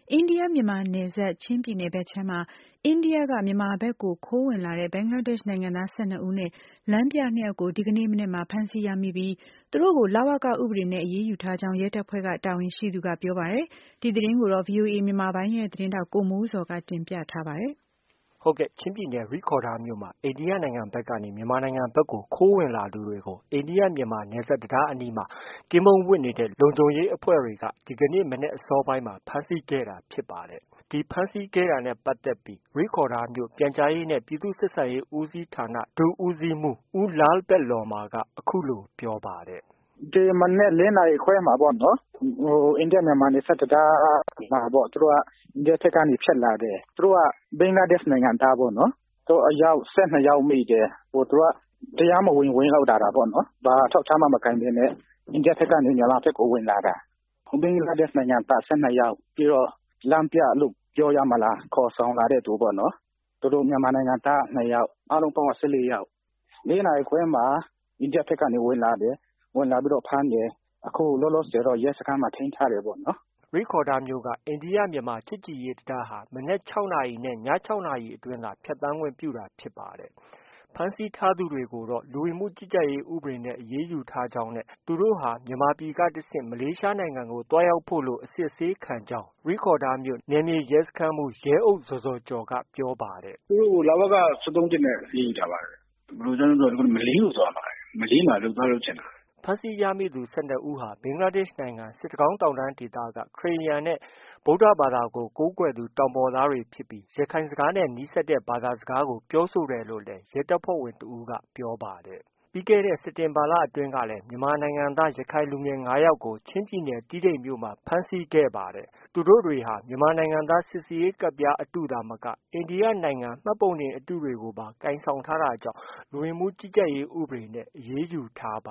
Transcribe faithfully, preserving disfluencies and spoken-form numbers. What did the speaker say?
အိန္ဒိယမြန်မာနယ်စပ်ချင်းပြည်နယ်ဘက်ခြမ်းမှာအိန္ဒိယကမြန်မာဘက်ကိုခိုးဝင်လာတဲ့ဘင်္ဂလားဒေ့ရှ်နိုင်ငံသား၁၂ဦးနဲ့လမ်းပြနှစ်ယောက်ကိုဒီကနေ့မနက်မှာဖမ်းဆီးရမိပြီးသူတို့ကိုလဝကဥပဒေနဲ့အရေးယူထားကြောင်းရဲတပ်ဖွဲ့ကတာဝန်ရှိသူကပြောပါတယ်။ဒီသတင်းကိုတော့ ဗွီအိုအေမြန်မာပိုင်းရဲ့သတင်းထောက်ကိုမိုးဇော်ကတင်ပြထားပါတယ်။ဟုတ်ကဲ့ချင်းပြည်နယ်ရိခေါ်ဒါရ်မြို့မှာအိန္ဒိယနိုင်ငံဘက်ကနေမြန်မာနိုင်ငံဘက်ကိုခိုးဝင်လာသူတွေကိုအိန္ဒိယမြန်မာနယ်စပ်တံတားအနီးမှာကင်းပုန်းဝပ်နေတဲ့လုံခြုံရေးအဖွဲ့တွေကဒီကနေ့မနက်အစောပိုင်းမှာဖမ်းဆီးခဲ့တာဖြစ်ပါတယ်။ဒီဖမ်းဆီးခဲ့တာနဲ့ပတ်သက်ပြီးရိခေါ်ဒါရ်မြို့ပြန်ကြားရေးနဲ့ပြည်သူ့ဆက်ဆံရေးဦးစီးဌာနဒုဦးစီးမှူးဦးလားပက်လော်မာကအခုလိုပြောပါတယ်။ "ဒီမနက်လေးနာရီခွဲမှာပေါ့နော်။အိန္ဒိယမြန်မာနယ်စပ်တံတားမှာပေါ့သူတို့ကအိန္ဒိယဘက်ကနေဖြတ်လာတယ်။သူတို့ကဘင်္ဂလားဒေ့ရှ်နိုင်ငံသားပေါ့နော်။သူတို့အယောက်၁၂ယောက်မိတယ်။သူတို့ကတရားမဝင်ဝင်ရောက်လာတာပေါ့နော်။ဘာအထောက်အထားမှမကိုင်ဘဲနဲ့အိန္ဒိယဘက်ကနေမြန်မာဘက်ကိုဝင်လာတာ။ဘင်္ဂလားဒေ့ရှ်နိုင်ငံသား၁၂ယောက်ပြီးတော့လမ်းပြလို့ပြောရမလားခေါ်ဆောင်လာတဲ့သူပေါ့နော်။သူတို့မြန်မာနိုင်ငံသား၂ယောက်အားလုံးပေါင်းက၁၄ယောက်။လေးနာရီခွဲမှာအိန္ဒိယဘက်ကနေဝင်လာတယ်။ဝင်လာပြီးတော့ဖမ်းတယ်။အခုလောလောဆယ်တော့ရဲစခန်းမှာထိန်းထားတယ်ပေါ့နော်။ " ရိခေါ်ဒါရ်မြို့ကအိန္ဒိယမြန်မာချစ်ကြည်ရေးတံတားဟာမနက်၆နာရီနဲ့ည၆နာရီအတွင်းသာဖြတ်သန်းခွင့်ပြုတာဖြစ်ပါတယ်။ဖမ်းဆီးထားသူတွေကိုတော့လူဝင်မှုကြီးကြပ်ရေးဥပဒေနဲ့အရေးယူထားကြောင်းနဲ့သူတို့ဟာမြန်မာပြည်ကတဆင့်မလေးရှားနိုင်ငံကိုသွားရောက်ဖို့လို့အစစ်ဆေးခံကြောင်းရိခေါ်ဒါရ်မြို့နယ်မြေရဲစခန်းမှူးရဲအုပ်ဇော်ဇော်ကျော်ကပြောပါတယ်။"သူတို့ကိုလဝက၁၃(၁)နဲ့အရေးယူထားပါတယ်။ဘယ်လိုကြောင့်လဲဆိုတော့မလေးကိုသွားမှာ။မလေးမှာအလုပ်သွားလုပ်ချင်တာ။ " ဖမ်းဆီးရမိသူ၁၂ဦးဟာဘင်္ဂလားဒေ့ရှ်နိုင်ငံစစ်တကောင်းတောင်တန်းဒေသကခရစ်ယာန်နဲ့ဗုဒ္ဓဘာသာကိုကိုးကွယ်သူတောင်ပေါ်သားတွေဖြစ်ပြီးရခိုင်စကားနဲ့နီးစပ်တဲ့ဘာသာစကားကိုပြောဆိုတယ်လို့လည်းရဲတပ်ဖွဲ့ဝင်တဦးကပြောပါတယ်။ ပြီးခဲ့တဲ့စက်တင်ဘာလအတွင်းကလည်းမြန်မာနိုင်ငံသားရခိုင်လူငယ်၅ယောက်ကိုချင်းပြည်နယ်တီးတိန်မြို့မှာဖမ်းဆီးခဲ့ပါတယ်။သူတို့တွေဟာမြန်မာနိုင်ငံသားစိစစ်ရေးကဒ်ပြားအတုသာမကအိန္ဒိယနိုင်ငံမှတ်ပုံတင်အတုတွေကိုပါကိုင်ဆောင်ထားတာကြောင့်လူဝင်မှုကြီးကြပ်ရေးဥပဒေနဲ့အရေးယူထားပ